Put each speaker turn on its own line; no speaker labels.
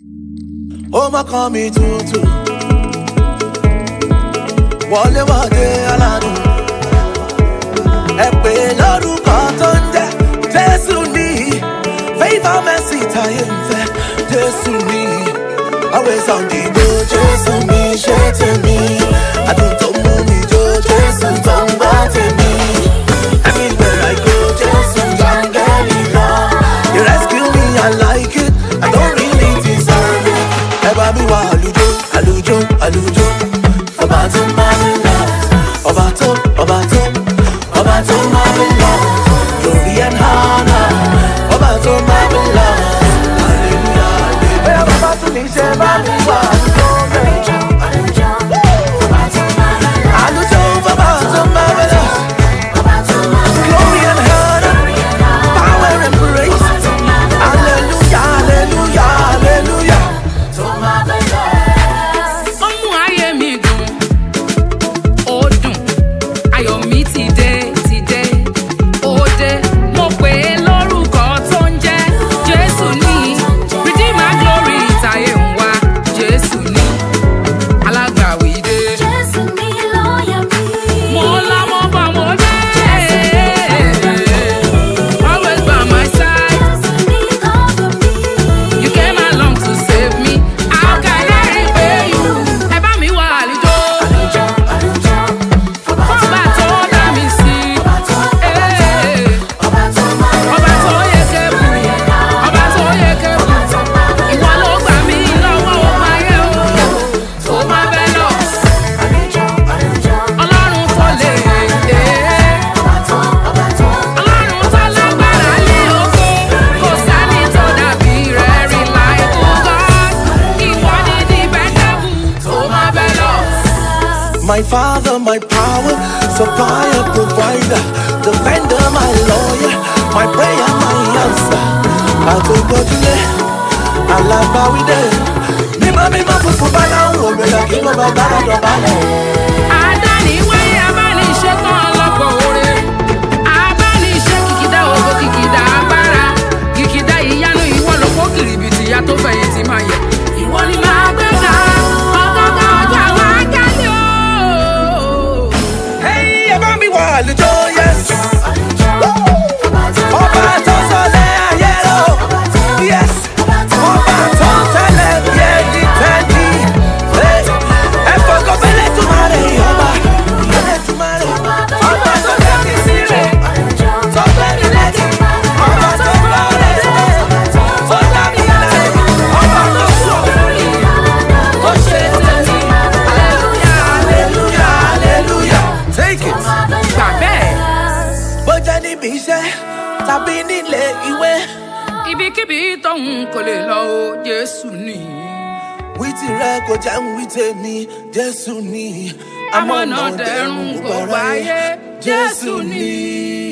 Oh, my call me tutu. Wale wade aladu. Epe lórúkọ tó ń jẹ́ Jésù ni. Favor mercy time fe Jésù ni. Always on the go Jésù mi ṣe tèmi. Adùn tó mú mi jó Jésù tó ń bá tèmi. Everywhere I go Jésù don't get it wrong. You rescue me, I like it. I don't really deserve it. Eba mi wa alujo, alujo, alujo. Ọba tó marvelous, ọba tó marvelous. Glory and honor, ọba tó marvelous. Hallelujah, hallelujah. Baba tó ní ṣe bá mi wá alujo, alujo. Alujo, baba tó marvelous. Glory and honor, power and praise. Hallelujah, hallelujah, hallelujah. My father, my power, supplier, provider, defender, my lawyer, my prayer, my answer. I told God today, I like how we did. Mima, fufu bala, uwe la kimo babala do bala.
Adani waye abani shetan lopo ore. Abani she kikida ogo kikida abara. Kikida iyanu iwo lopo kiribiti ya to feyinti maye. Iwo ni ma gbega.
Alujo, yes. Ọba tó sọlẹ̀ ayé lọ. Yes. Ọba tó tẹ̀lé bí ẹni tẹ́ni. Ẹ fọkàn fẹ́lẹ́ tún máa rẹ̀ ọba. Ọba tó tẹ̀lé sí rẹ̀. Tó tẹ̀lé lẹ́yìn. Ọba tó bá rẹ̀. Tó dábì lẹ́yìn. Ọba tó sọ orí. Ó ṣe tẹ̀lé. Hallelujah, hallelujah, hallelujah. Take it. Níbi iṣẹ́ tàbí nílé ìwé.
Ibikíbi tóun kò lè lọ o, Jésù ni.
Wí tirẹ̀ kò jẹ́ ń wí tèmi, Jésù ni.
Amọ̀nà dẹ̀rùn kò wáyé, Jésù ni.